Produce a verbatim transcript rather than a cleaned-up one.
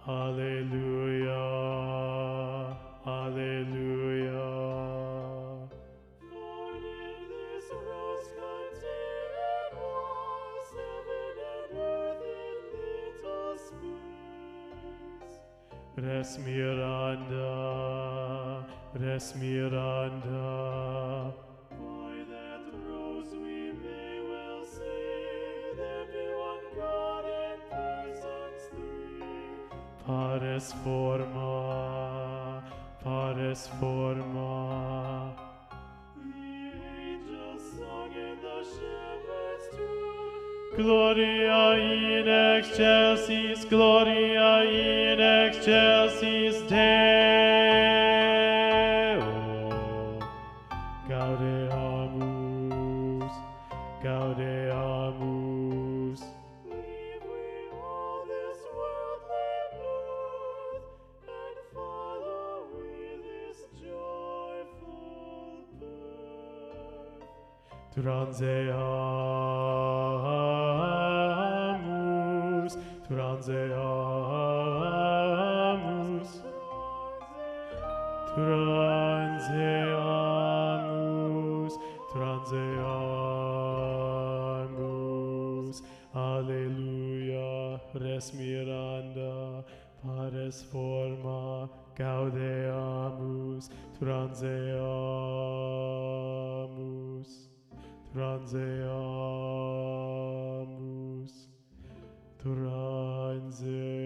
Alleluia, Alleluia. For in this rose contained was heaven and earth in little space. Res miranda, res miranda. By that rose we may well say there be one God and persons three. Pares forma, pares forma. The angels sung and the shepherds too. Gloria in excelsis, Gloria in excelsis Deo. Gaudeamus, Gaudeamus. Leave we all this worldly mirth, and follow we this joyful birth. Transeamus, transeamus, transeamus, transeamus. Alleluia, res miranda, pares forma, gaudeamus, transeamus, transeamus, transeamus.